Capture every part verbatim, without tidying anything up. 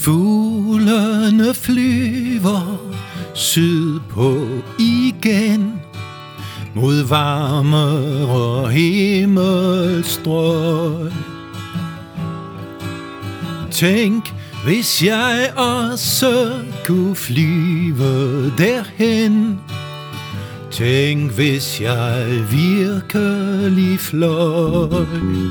Fuglene flyver sydpå igen, mod varmere himmelstrøg. Tænk, hvis jeg også kunne flyve derhen. Tænk, hvis jeg virkelig fløj.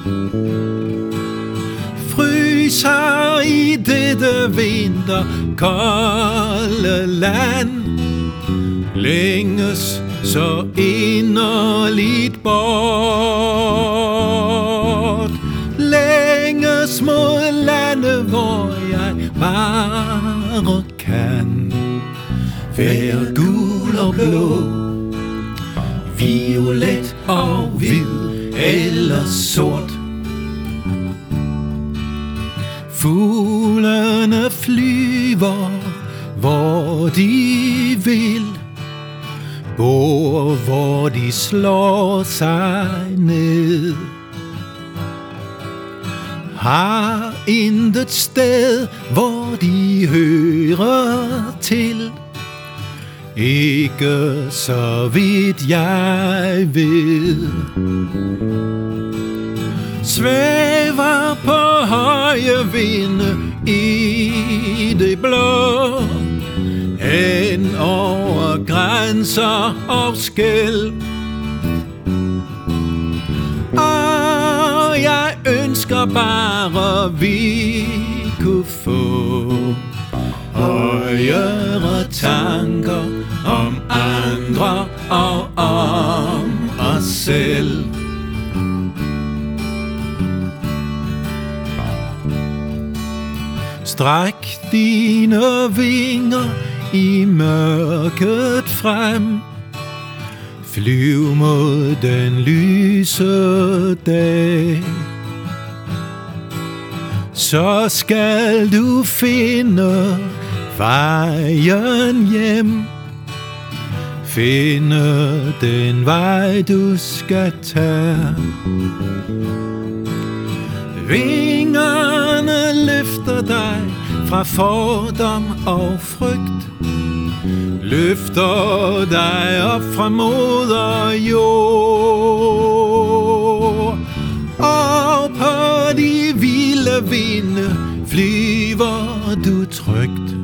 Fryser i dette vinterkolde land, længes så inderligt bort. Længes mod lande, hvor jeg bare kan være gul og blå, violet og hvid eller sort. Fuglene flyver, hvor de vil, bor, hvor de slår sig ned. Har intet sted, hvor de hører til, ikke så vidt jeg ved. Svæver på høje vinde i det blå, hen over grænser og skel. Og jeg ønsker bare, vi kunne få højere tanker om andre og om os selv. Stræk dine vinger i mørket frem, flyv mod den lyse dag. Så skal du finde vejen hjem, finde den vej du skal tage. Vingerne løfter dig fra fordom og frygt, løfter dig op fra moder jord. Og på de vilde vinde flyver du trygt,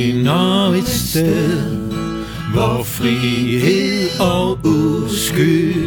finder et sted, hvor frihed og uskyld